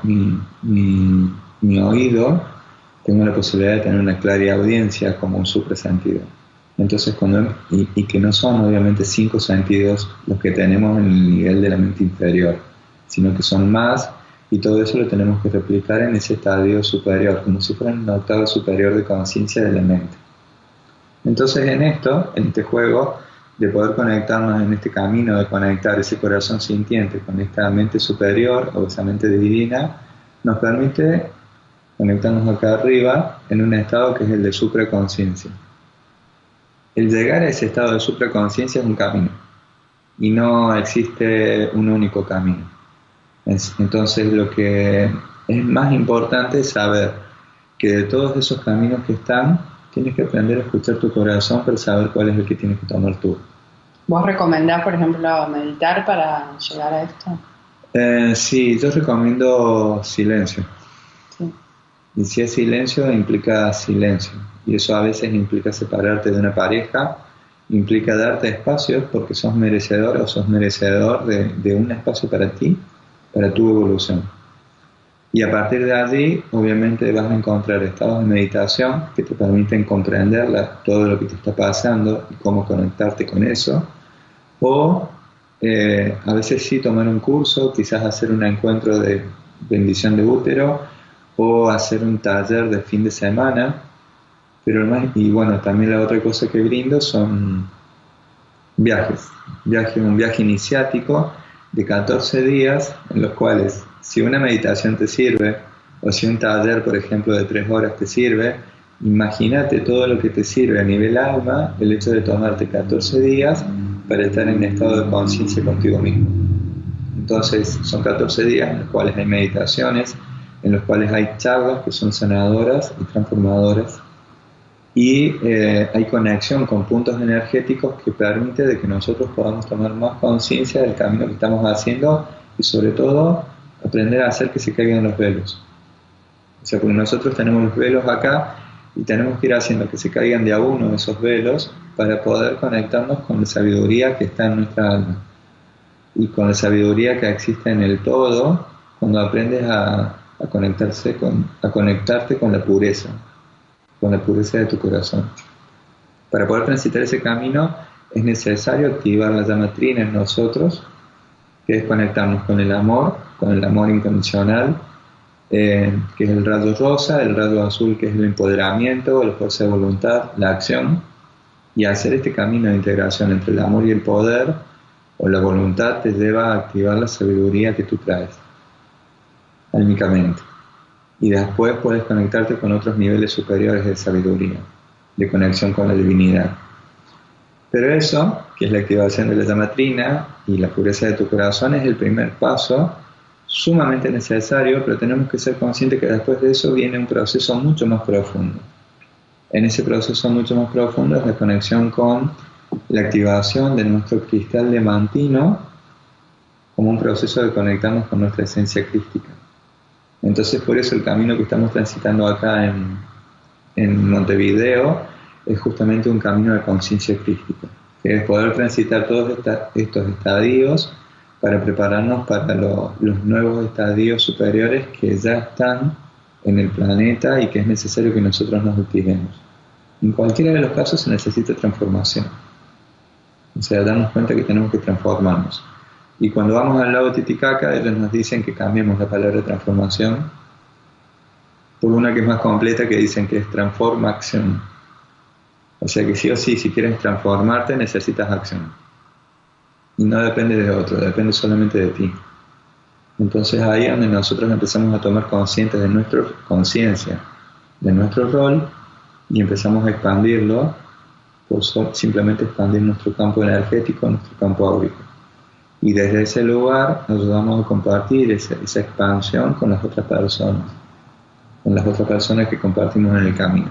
mi oído, tengo la posibilidad de tener una clariaudiencia como un suprasentido. Entonces, y que no son obviamente 5 sentidos los que tenemos en el nivel de la mente inferior, sino que son más, y todo eso lo tenemos que replicar en ese estadio superior, como si fuera una octava superior de conciencia de la mente. Entonces, en este juego de poder conectarnos en este camino de conectar ese corazón sintiente con esta mente superior o esa mente divina, nos permite conectarnos acá arriba en un estado que es el de supraconciencia. El llegar a ese estado de supraconciencia es un camino y no existe un único camino. Entonces, lo que es más importante es saber que de todos esos caminos que están, tienes que aprender a escuchar tu corazón para saber cuál es el que tienes que tomar tú. ¿Vos recomendás, por ejemplo, meditar para llegar a esto? Sí, yo recomiendo silencio. Sí. Y si es silencio, implica silencio. Y eso a veces implica separarte de una pareja, implica darte espacios porque sos merecedor o sos merecedor de un espacio para ti, para tu evolución. Y a partir de allí, obviamente, vas a encontrar estados de meditación que te permiten comprender todo lo que te está pasando y cómo conectarte con eso. O a veces sí tomar un curso, quizás hacer un encuentro de bendición de útero o hacer un taller de fin de semana. Y bueno, también la otra cosa que brindo son viajes. Un viaje iniciático de 14 días en los cuales, si una meditación te sirve o si un taller, por ejemplo, de 3 horas te sirve, imagínate todo lo que te sirve a nivel alma el hecho de tomarte 14 días para estar en estado de conciencia contigo mismo. Entonces, son 14 días en los cuales hay meditaciones, en los cuales hay charlas que son sanadoras y transformadoras, y hay conexión con puntos energéticos que permite de que nosotros podamos tomar más conciencia del camino que estamos haciendo y sobre todo aprender a hacer que se caigan los velos. O sea, porque nosotros tenemos los velos acá y tenemos que ir haciendo que se caigan de a uno esos velos para poder conectarnos con la sabiduría que está en nuestra alma y con la sabiduría que existe en el todo cuando aprendes a conectarte con la pureza de tu corazón. Para poder transitar ese camino es necesario activar la llama trina en nosotros, que es conectarnos con el amor incondicional, que es el rayo rosa, el rayo azul, que es el empoderamiento, la fuerza de voluntad, la acción, y hacer este camino de integración entre el amor y el poder o la voluntad te lleva a activar la sabiduría que tú traes álmicamente. Y después puedes conectarte con otros niveles superiores de sabiduría, de conexión con la divinidad. Pero eso, que es la activación de la llama trina y la pureza de tu corazón, es el primer paso, sumamente necesario, pero tenemos que ser conscientes que después de eso viene un proceso mucho más profundo. En ese proceso mucho más profundo es la conexión con la activación de nuestro cristal demantino como un proceso de conectarnos con nuestra esencia crística. Entonces, por eso el camino que estamos transitando acá en Montevideo es justamente un camino de conciencia crística, que es poder transitar todos estos estadios para prepararnos para los nuevos estadios superiores que ya están en el planeta y que es necesario que nosotros nos activemos. En cualquiera de los casos se necesita transformación. O sea, darnos cuenta que tenemos que transformarnos. Y cuando vamos al lago Titicaca, ellos nos dicen que cambiemos la palabra transformación por una que es más completa, que dicen que es transformación. O sea que sí o sí, si quieres transformarte, necesitas acción. Y no depende de otro, depende solamente de ti. Entonces ahí es donde nosotros empezamos a tomar conciencia de nuestra conciencia, de nuestro rol, y empezamos a expandirlo, por simplemente expandir nuestro campo energético, nuestro campo áurico. Y desde ese lugar ayudamos a compartir esa expansión con las otras personas que compartimos en el camino.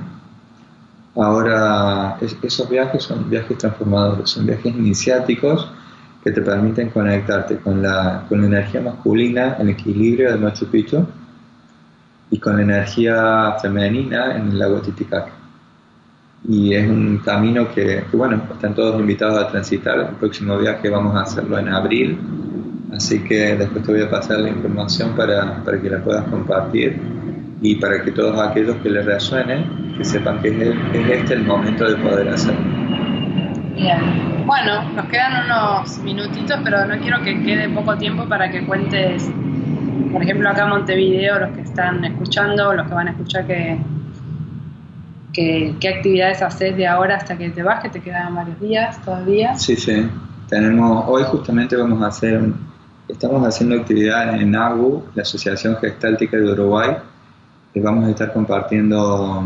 Ahora, esos viajes son viajes transformadores, son viajes iniciáticos que te permiten conectarte con la energía masculina en equilibrio de Machu Picchu y con la energía femenina en el lago Titicaca. y es un camino que, bueno, están todos invitados a transitar. El próximo viaje vamos a hacerlo en abril, así que después te voy a pasar la información para que la puedas compartir y para que todos aquellos que les resuene, que sepan que es este el momento de poder hacerlo. Bien, bueno, nos quedan unos minutitos, pero no quiero que quede poco tiempo para que cuentes, por ejemplo, acá en Montevideo, los que están escuchando, los que van a escuchar, qué actividades haces de ahora hasta que te vas, que te quedan varios días todavía. Sí, hoy justamente estamos haciendo actividades en AGU, la Asociación Gestáltica de Uruguay, y vamos a estar compartiendo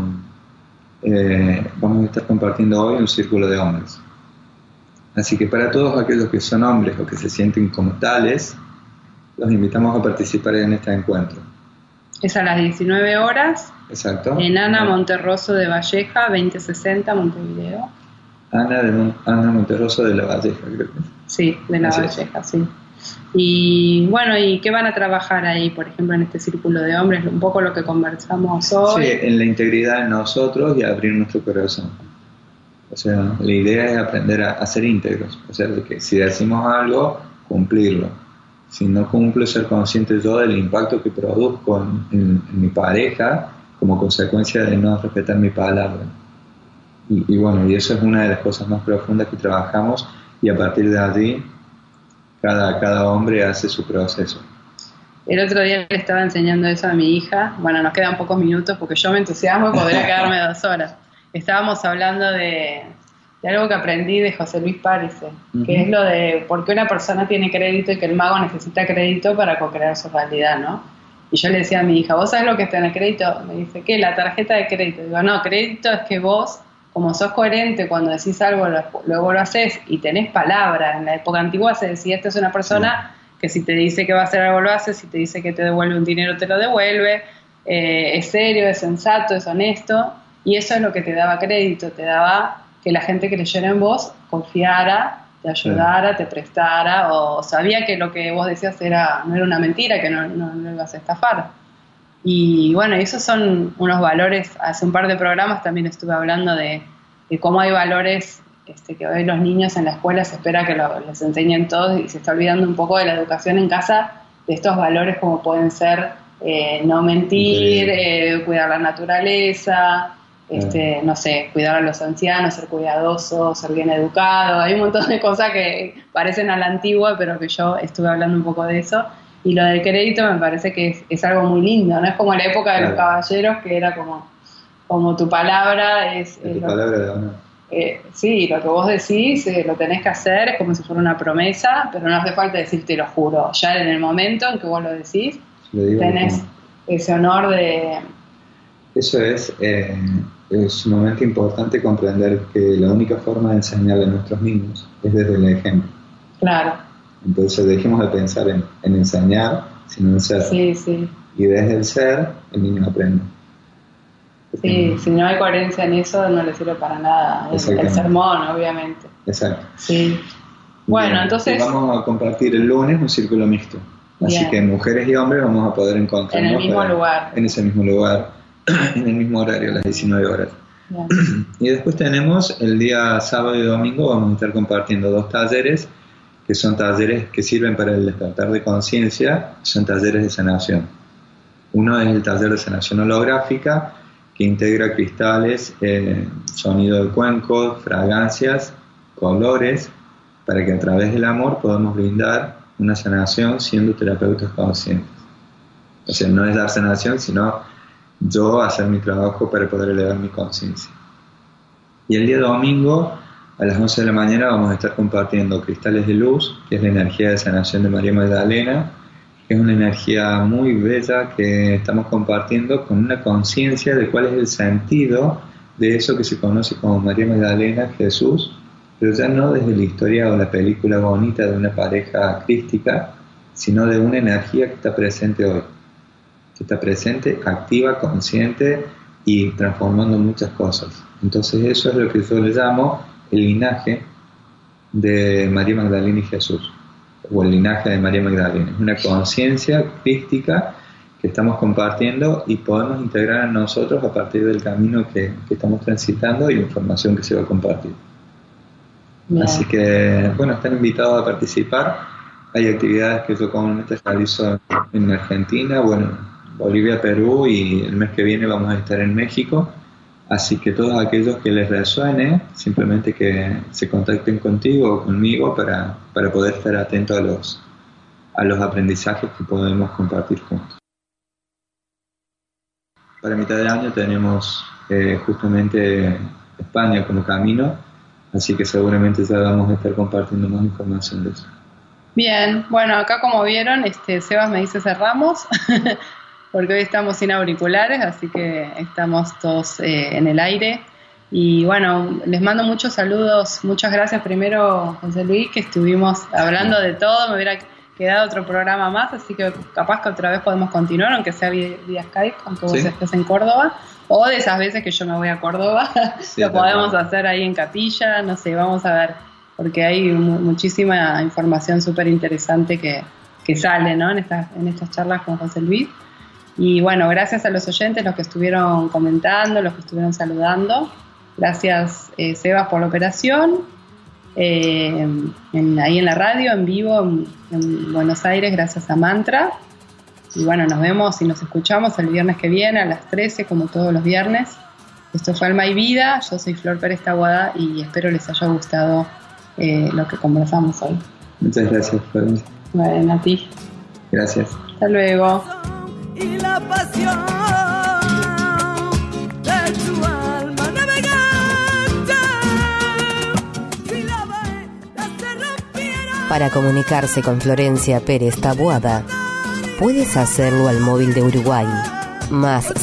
hoy un círculo de hombres. Así que para todos aquellos que son hombres o que se sienten como tales, los invitamos a participar en este encuentro. Es a las 19 horas. Exacto. En Ana Monterroso de Valleja, 2060, Montevideo. Ana Monterroso de la Valleja, creo que. Sí, de la Valleja, sí. Y bueno, ¿y qué van a trabajar ahí, por ejemplo, en este círculo de hombres? Un poco lo que conversamos hoy. Sí, en la integridad de nosotros y abrir nuestro corazón. O sea, la idea es aprender a ser íntegros. O sea, de que si decimos algo, cumplirlo. Si no cumplo, ser consciente yo del impacto que produzco en mi pareja como consecuencia de no respetar mi palabra. Y bueno, y eso es una de las cosas más profundas que trabajamos, y a partir de allí cada hombre hace su proceso. El otro día le estaba enseñando eso a mi hija. Bueno, nos quedan pocos minutos porque yo me entusiasmo y podría quedarme 2 horas. Estábamos hablando de algo que aprendí de José Luis Párez, que es lo de por qué una persona tiene crédito y que el mago necesita crédito para co-crear su realidad, ¿no? Y yo le decía a mi hija, ¿vos sabés lo que está en el crédito? Me dice, ¿qué? La tarjeta de crédito. Digo, no, crédito es que vos, como sos coherente, cuando decís algo, luego lo haces y tenés palabra. En la época antigua se decía, esta es una persona que si te dice que va a hacer algo, lo hace, si te dice que te devuelve un dinero, te lo devuelve, es serio, es sensato, es honesto, y eso es lo que te daba crédito, te daba que la gente creyera en vos, confiara, te ayudara, te prestara, o sabía que lo que vos decías no era una mentira, que no ibas a estafar. Y bueno, esos son unos valores. Hace un par de programas también estuve hablando de cómo hay valores que hoy los niños en la escuela se espera que les enseñen todos, y se está olvidando un poco de la educación en casa, de estos valores como pueden ser no mentir, cuidar la naturaleza, no sé, cuidar a los ancianos, ser cuidadoso, ser bien educado. Hay un montón de cosas que parecen a la antigua, pero que yo estuve hablando un poco de eso. Y lo del crédito me parece que es algo muy lindo, no es como la época de los caballeros, que era como tu palabra es tu palabra de honor. Sí, lo que vos decís lo tenés que hacer, es como si fuera una promesa, pero no hace falta decir te lo juro. Ya en el momento en que vos lo decís, tenés ese honor de... Eso es sumamente importante comprender que la única forma de enseñarle a nuestros niños es desde el ejemplo. Claro. Entonces dejemos de pensar en enseñar, sino en ser. Sí. Y desde el ser, el niño aprende. Sí, si no hay coherencia en eso, no le sirve para nada el sermón, obviamente. Exacto. Sí. Bueno, bien, entonces... vamos a compartir el lunes un círculo mixto. Así bien. Que mujeres y hombres vamos a poder encontrarnos en el mismo lugar. En ese mismo lugar, en el mismo horario, a las 19 horas. Bien. Y después tenemos el día sábado y domingo, vamos a estar compartiendo 2 talleres, que son talleres que sirven para el despertar de conciencia, son talleres de sanación. Uno es el taller de sanación holográfica, que integra cristales, sonido de cuencos, fragancias, colores, para que a través del amor podamos brindar una sanación siendo terapeutas conscientes. O sea, no es dar sanación, sino yo hacer mi trabajo para poder elevar mi conciencia. Y el día domingo, a las 11 de la mañana, vamos a estar compartiendo cristales de luz, que es la energía de sanación de María Magdalena, que es una energía muy bella que estamos compartiendo con una conciencia de cuál es el sentido de eso que se conoce como María Magdalena, Jesús, pero ya no desde la historia o la película bonita de una pareja crística, sino de una energía que está presente hoy, que está presente, activa, consciente y transformando muchas cosas. Entonces eso es lo que yo le llamo el linaje de María Magdalena y Jesús, o el linaje de María Magdalena. Es una conciencia crística estamos compartiendo y podemos integrar a nosotros a partir del camino que estamos transitando y la información que se va a compartir. Bien. Así que, bueno, están invitados a participar. Hay actividades que yo comúnmente realizo en Argentina, bueno, Bolivia, Perú, y el mes que viene vamos a estar en México. Así que todos aquellos que les resuene, simplemente que se contacten contigo o conmigo para poder estar atentos a los aprendizajes que podemos compartir juntos. Para mitad de año tenemos justamente España como camino, así que seguramente ya vamos a estar compartiendo más información de eso. Bien, bueno, acá como vieron, Sebas me dice cerramos, porque hoy estamos sin auriculares, así que estamos todos en el aire. Y bueno, les mando muchos saludos, muchas gracias primero, José Luis, que estuvimos hablando de todo, me hubiera quedado otro programa más, así que capaz que otra vez podemos continuar, aunque sea vía Skype, aunque vos estés en Córdoba, o de esas veces que yo me voy a Córdoba, lo podemos hacer ahí en Capilla, no sé, vamos a ver, porque hay muchísima información súper interesante que sale, ¿no? en estas charlas con José Luis. Y bueno, gracias a los oyentes, los que estuvieron comentando, los que estuvieron saludando. Gracias, Sebas, por la operación. Ahí en la radio, en vivo, en Buenos Aires, gracias a Mantra. Y bueno, nos vemos y nos escuchamos el viernes que viene a las 13, como todos los viernes. Esto fue Alma y Vida, yo soy Flor Pérez Taboada y espero les haya gustado lo que conversamos hoy. Muchas gracias, Florencia. Bueno, a ti. Gracias. Hasta luego. Y la pasión de tu alma navegante, si la vela se rompiera. Para comunicarse con Florencia Pérez Taboada, puedes hacerlo al móvil de Uruguay, más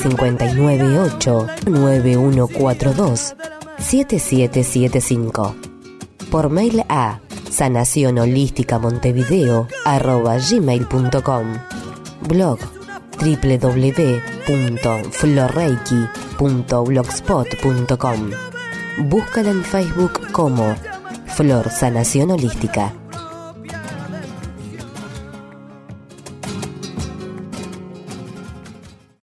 598-9142-7775. Por mail a sanacionholísticamontevideo@gmail.com. Blog www.florreiki.blogspot.com. Búscala en Facebook como Flor Sanación Holística.